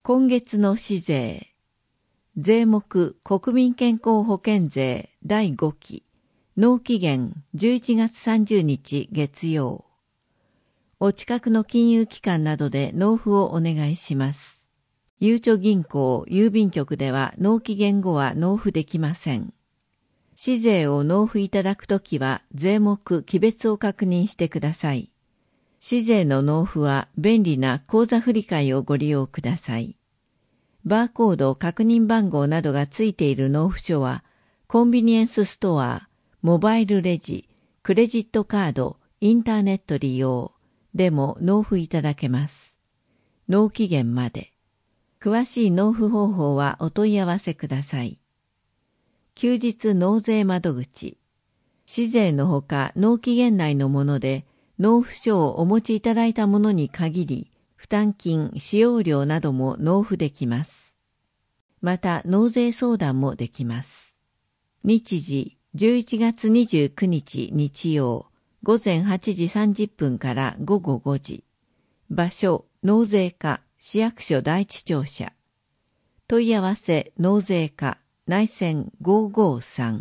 今月の市税。税目国民健康保険税第5期。納期限11月30日月曜。お近くの金融機関などで納付をお願いします。ゆうちょ銀行、郵便局では納期限後は納付できません。市税を納付いただくときは税目記別を確認してください。市税の納付は便利な口座振替をご利用ください。バーコード確認番号などがついている納付書は、コンビニエンスストア、モバイルレジ、クレジットカード、インターネット利用でも納付いただけます。納期限まで。詳しい納付方法はお問い合わせください。休日納税窓口。市税のほか納期限内のもので、納付書をお持ちいただいたものに限り、負担金、使用料なども納付できます。また、納税相談もできます。日時、11月29日日曜、午前8時30分から午後5時。場所、納税課、市役所第一庁舎。問い合わせ、納税課、内線553。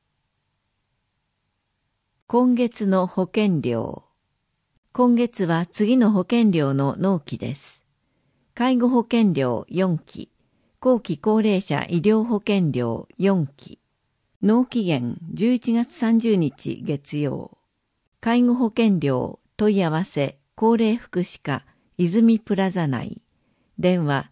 今月の保険料。今月は次の保険料の納期です。介護保険料4期、後期高齢者医療保険料4期。納期限11月30日月曜。介護保険料問い合わせ高齢福祉課泉プラザ内。電話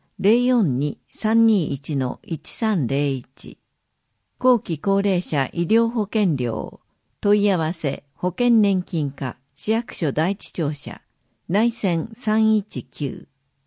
042-321-1301。後期高齢者医療保険料問い合わせ保険年金課市役所第一庁舎内線319。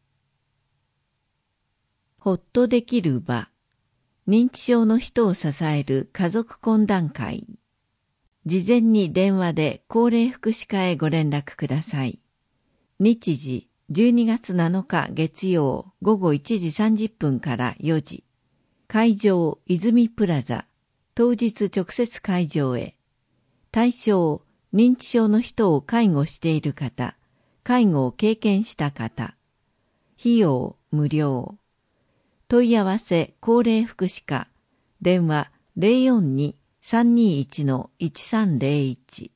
ほっとできる場。認知症の人を支える家族懇談会。事前に電話で高齢福祉課へご連絡ください。日時12月7日月曜午後1時30分から4時。会場泉プラザ。当日直接会場へ。対象認知症の人を介護している方、介護を経験した方。費用無料。問い合わせ高齢福祉課。電話 042-321-1301。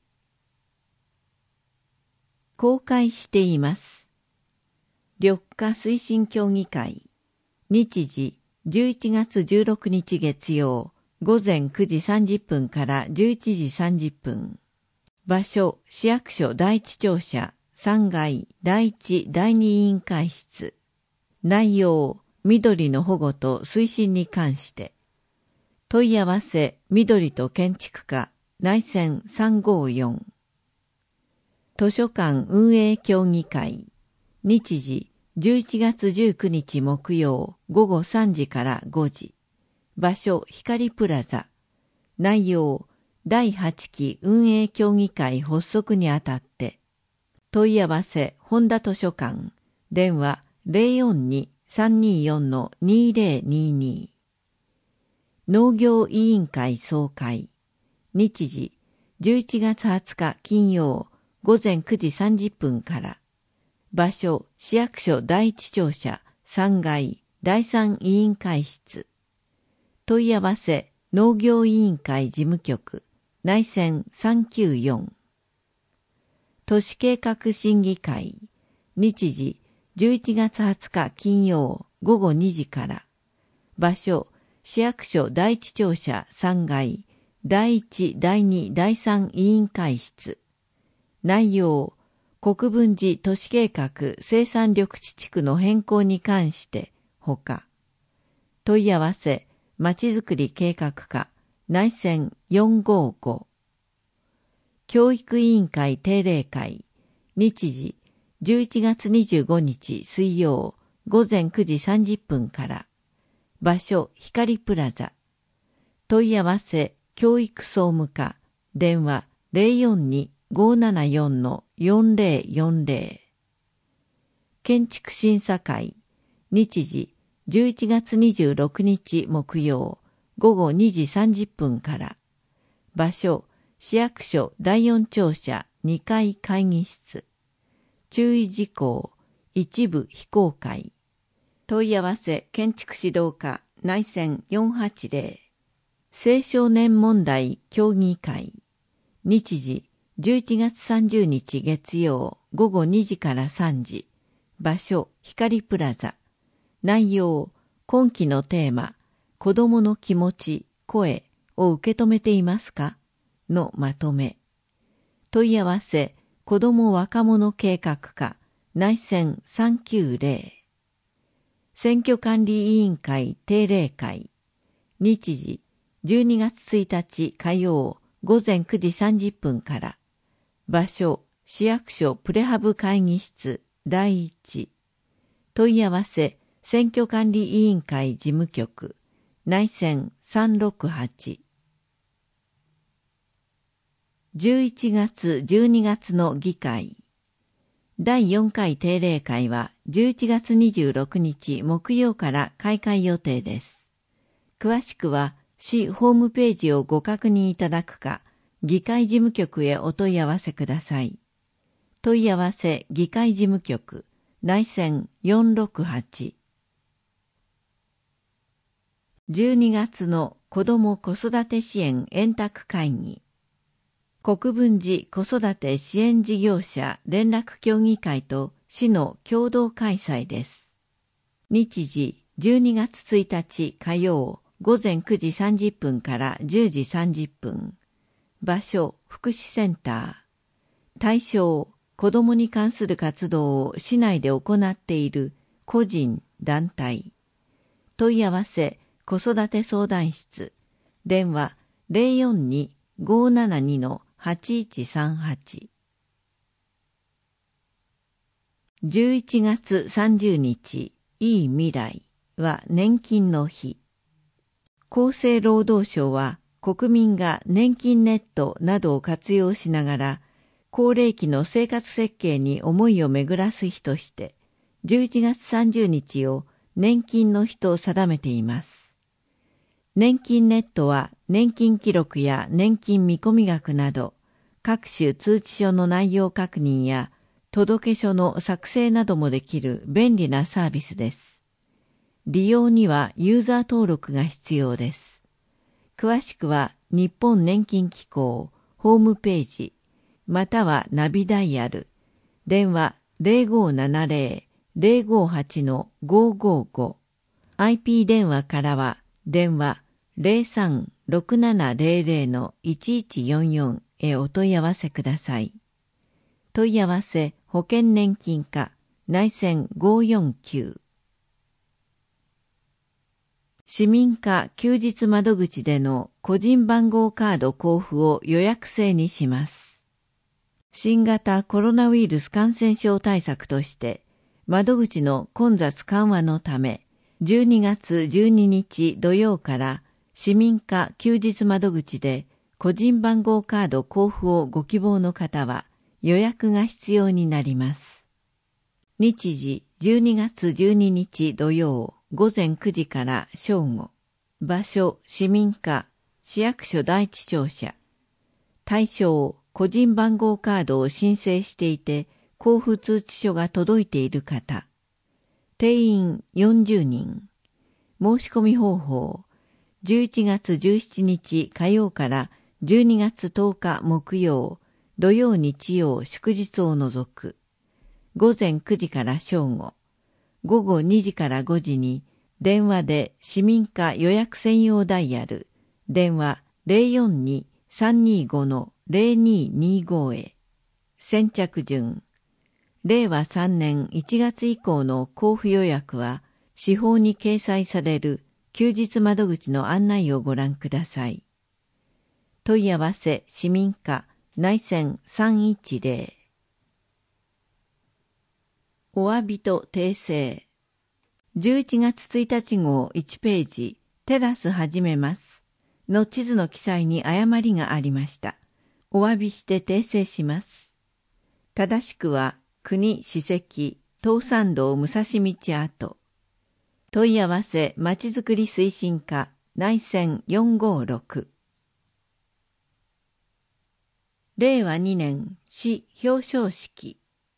公開しています。緑化推進協議会。日時11月16日月曜午前9時30分から11時30分。場所、市役所第一庁舎、3階第一第二委員会室。内容、緑の保護と推進に関して。問い合わせ、緑と建築課、内線354。図書館運営協議会。日時、11月19日木曜午後3時から5時。場所、光プラザ。内容、第8期運営協議会発足にあたって。問い合わせ、本田図書館。電話 042-324-2022。農業委員会総会。日時、11月20日金曜午前9時30分から。場所、市役所第一庁舎3階第3委員会室。問い合わせ、農業委員会事務局。内線394。都市計画審議会。日時11月20日金曜午後2時から。場所市役所第一庁舎3階第1第2第3委員会室。内容国分寺都市計画生産緑地地区の変更に関してほか。問い合わせまちづくり計画課内線455。教育委員会定例会。日時11月25日水曜午前9時30分から。場所光プラザ。問い合わせ教育総務課。電話 042-574-4040。建築審査会。日時11月26日木曜午後2時30分から。場所、市役所第4庁舎2階会議室。注意事項、一部非公開。 問い合わせ建築指導課内線480青少年問題協議会日時11月30日月曜午後2時から3時場所光プラザ内容今期のテーマ子どもの気持ち声を受け止めていますかのまとめ問い合わせ子ども若者計画課内線390選挙管理委員会定例会日時12月1日火曜午前9時30分から場所市役所プレハブ会議室第1問い合わせ選挙管理委員会事務局内線368 11月12月の議会第4回定例会は11月26日木曜から開会予定です。詳しくは市ホームページをご確認いただくか、議会事務局へお問い合わせください。問い合わせ議会事務局内線468 12月の子ども子育て支援円卓会議国分寺子育て支援事業者連絡協議会と市の共同開催です。日時12月1日火曜午前9時30分から10時30分。場所福祉センター。対象子どもに関する活動を市内で行っている個人団体。問い合わせ子育て相談室。電話042-572-8138 11月30日いい未来は年金の日。厚生労働省は国民が年金ネットなどを活用しながら高齢期の生活設計に思いを巡らす日として11月30日を年金の日と定めています。年金ネットは年金記録や年金見込み額など各種通知書の内容確認や届書の作成などもできる便利なサービスです。利用にはユーザー登録が必要です。詳しくは日本年金機構ホームページまたはナビダイヤル電話 0570-058-555 IP 電話からは電話 03-6700-1144 へお問い合わせください。問い合わせ保険年金課内線549市民課休日窓口での個人番号カード交付を予約制にします。新型コロナウイルス感染症対策として窓口の混雑緩和のため12月12日土曜から市民課休日窓口で個人番号カード交付をご希望の方は予約が必要になります。日時12月12日土曜午前9時から正午。場所市民課市役所第一庁舎。対象個人番号カードを申請していて交付通知書が届いている方。定員40人。申し込み方法。11月17日火曜から12月10日木曜、土曜日曜祝日を除く。午前9時から正午。午後2時から5時に電話で市民課予約専用ダイヤル電話 042-325-0225 へ。先着順。令和3年1月以降の交付予約は市報に掲載される休日窓口の案内をご覧ください。問い合わせ市民課内線310お詫びと訂正11月1日号1ページテラス始めますの地図の記載に誤りがありました。お詫びして訂正します。正しくは国史跡東山道武蔵道跡問い合わせまちづくり推進課内線456令和2年市表彰式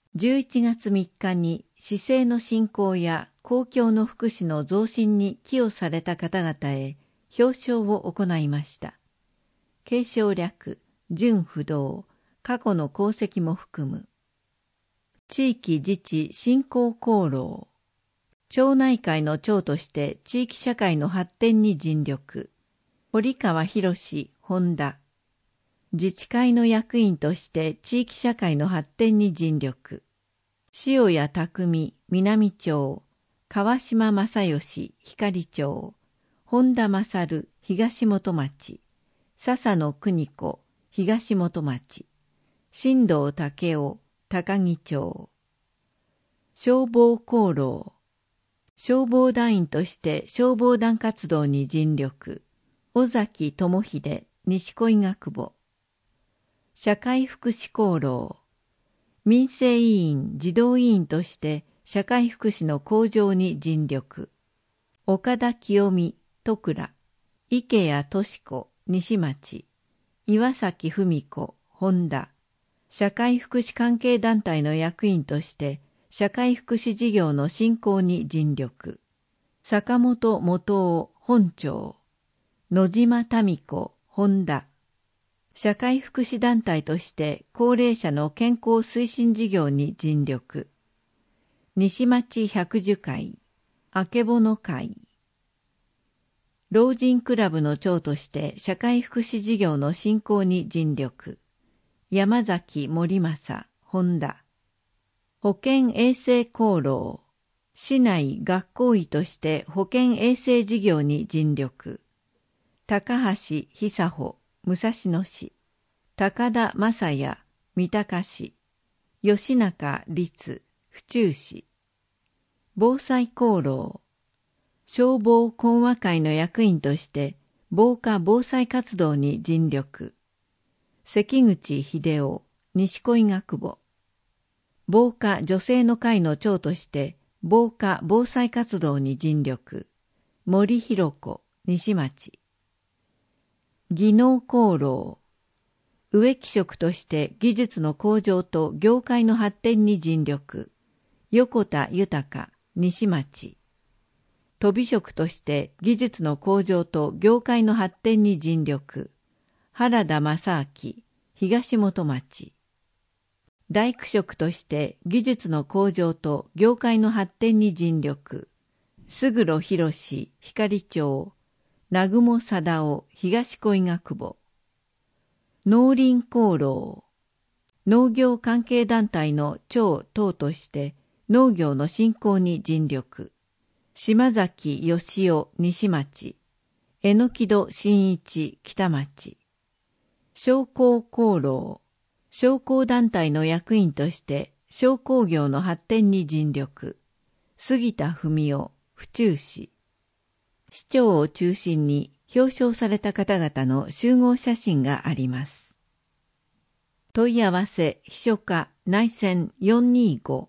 11月3日に市政の振興や公共の福祉の増進に寄与された方々へ表彰を行いました。継承略、準不動、過去の功績も含む。地域自治振興功労。町内会の長として地域社会の発展に尽力。堀川博本田。自治会の役員として地域社会の発展に尽力。塩谷匠南町。川島正義光町。本田勝東本町。笹野邦子東本町。新藤武雄高木町。消防功労。消防団員として消防団活動に尽力。尾崎智秀西小医学部。社会福祉功労。民生委員児童委員として社会福祉の向上に尽力。岡田清美戸倉。池谷敏子西町。岩崎文子本田。社会福祉関係団体の役員として社会福祉事業の振興に尽力。坂本元夫本町。野島民子本田。社会福祉団体として高齢者の健康推進事業に尽力。西町百寿会、あけぼの会。老人クラブの長として社会福祉事業の振興に尽力。山崎森正、本田。保健衛生功労。市内学校医として保健衛生事業に尽力。高橋久穂、武蔵野市。高田正也、三鷹市。吉中律、府中市。防災功労。消防講話会の役員として防火防災活動に尽力。関口秀夫、西小医学部。防火女性の会の長として防火防災活動に尽力。森弘子、西町。技能功労。植木職として技術の向上と業界の発展に尽力。横田豊、西町。飛び職として技術の向上と業界の発展に尽力。原田正明、東本町。大工職として技術の向上と業界の発展に尽力。勝呂博光町。南雲貞夫、東小医学部。農林功労。農業関係団体の長等として農業の振興に尽力。島崎義夫西町。榎戸真一北町。商工功労。商工団体の役員として商工業の発展に尽力。杉田文夫府中市。市長を中心に表彰された方々の集合写真があります。問い合わせ秘書課内線425。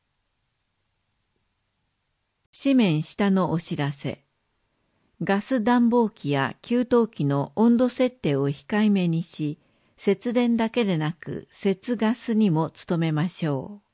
紙面下のお知らせ。ガス暖房機や給湯器の温度設定を控えめにし、節電だけでなく節ガスにも努めましょう。